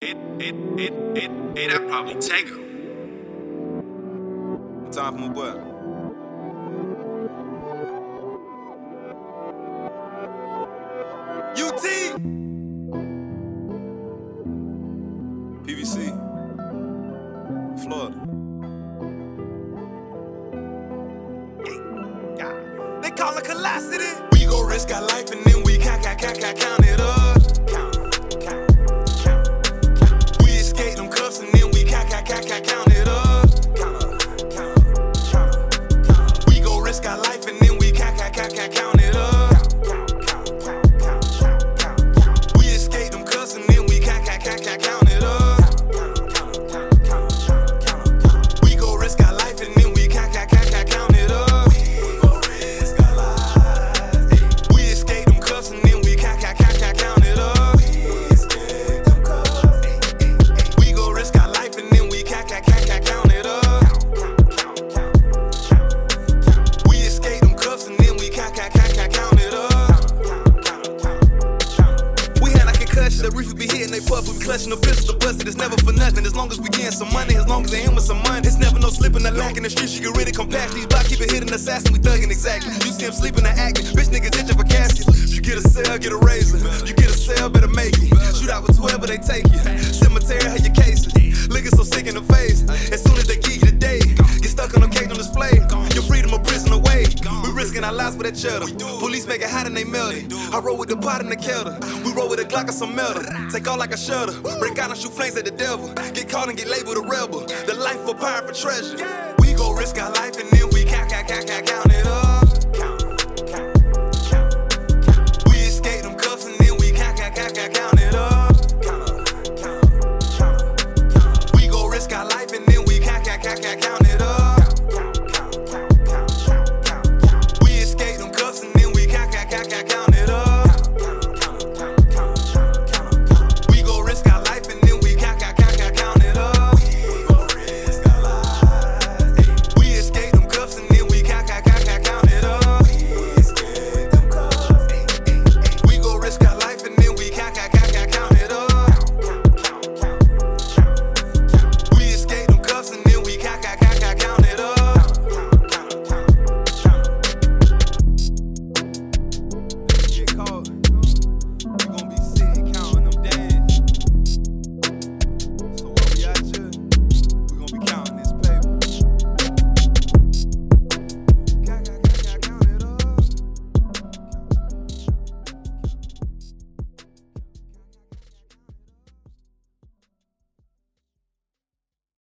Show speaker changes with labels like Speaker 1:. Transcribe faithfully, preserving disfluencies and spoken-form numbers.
Speaker 1: it, it, it, it, it, that probably Tango.
Speaker 2: Time for my boy. U T P V C Florida. Yeah. They call it Colosity. We go risk our life and then we count, count, count, count, count it up. Count, count, count, count. We escape them cuffs and then we count, count, count, count, count it up. Count up, count up, count up, count up. We go risk our life and then we count, count, count, count, count it up. The reef be hitting they puff, we be clutching the pistol, the busted. It's never for nothing. As long as we getting some money, as long as they in with some money, it's never no slipping or lack in the streets. You get rid of compact. These block keep it hitting assassin, we thugging exactly. You see him sleeping or acting, bitch niggas itching for caskets. You get a cell, get a razor. You get a cell, better make it. Shoot out with whoever they take you. Cemetery, have your cases. Liquor so sick in the face. As soon as they give you the day, get stuck on them cake on display. Your freedom of prison away. We risking our lives for that cheddar. Police make it hot and they melt it. I roll with the pot and the kettle. We roll with a Glock or some metal. Take all like a shutter. Break out and shoot flames at the devil. Get caught and get labeled a rebel. The life for pirate for treasure. We go risk our life and then we count, count, count, count, count it up. Count, count, count, count. We escape them cuffs and then we count, count, count, count, count it up.